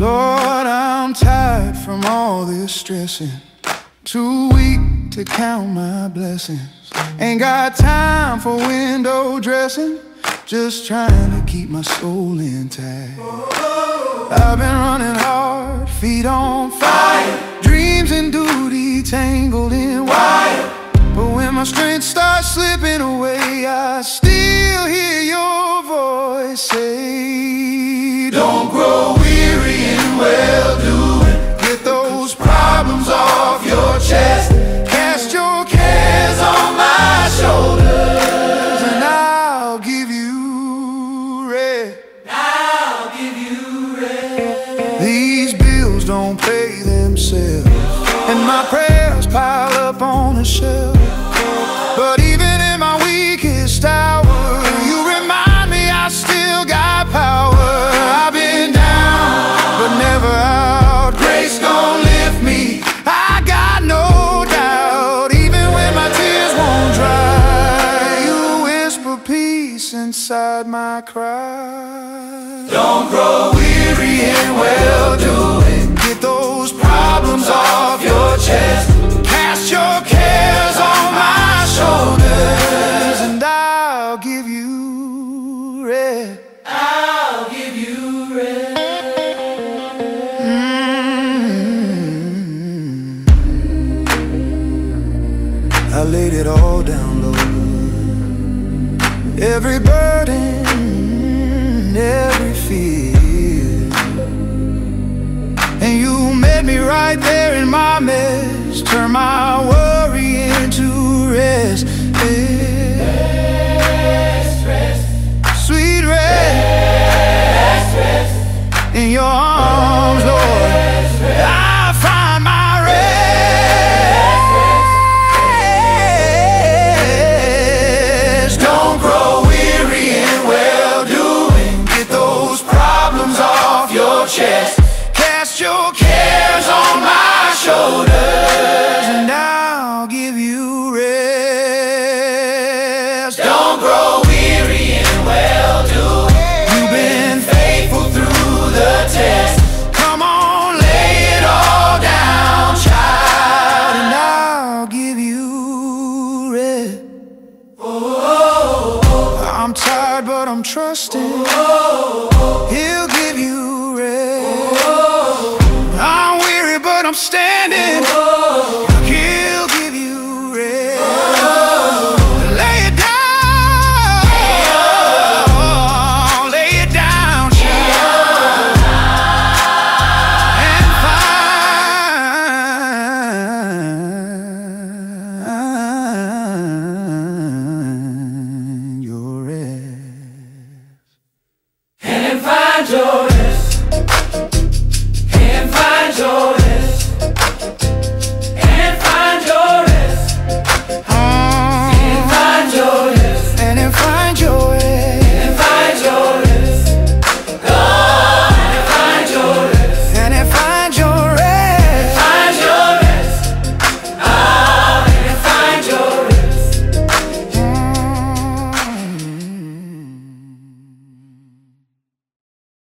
Lord, I'm tired from all this stressing, too weak to count my blessings. Ain't got time for window dressing, just trying to keep my soul intact. I've been running hard, feet on fire, dreams and duty tangled in wire. But when my strength starts slipping away, I still hear your voice say, don't grow weary in well-doing. Get those problems off your chest. Cast your cares on my shoulders, and I'll give you rest. I'll give you rest. These bills don't pay themselves, and my prayers pile up on a shelf. But even in my weakest hour, you remind me I still got power. I've been down, but never out. Grace gon' lift me, I got no doubt. Even when my tears won't dry, you whisper peace inside my cry. Don't grow weary in well-doing. Get those problems off your chest. Cast your cares on my shoulders, and I'll give you rest. I'll give you rest. I laid it all down low, every burden, every fear, and you met me right there in my mess. Turn my worry into rest. Rest, rest. Sweet rest. Rest. In your arms, Lord, I find my rest. Don't grow weary in well-doing. Get those problems off your chest. Cast your cares on my shoulders, and I'll give you rest. Don't grow weary in well-doing. You've been faithful through the test. Come on, lay it all down, child, and I'll give you rest. I'm tired, but I'm trusting. He'll give you rest. I'm weary, but I'm staying.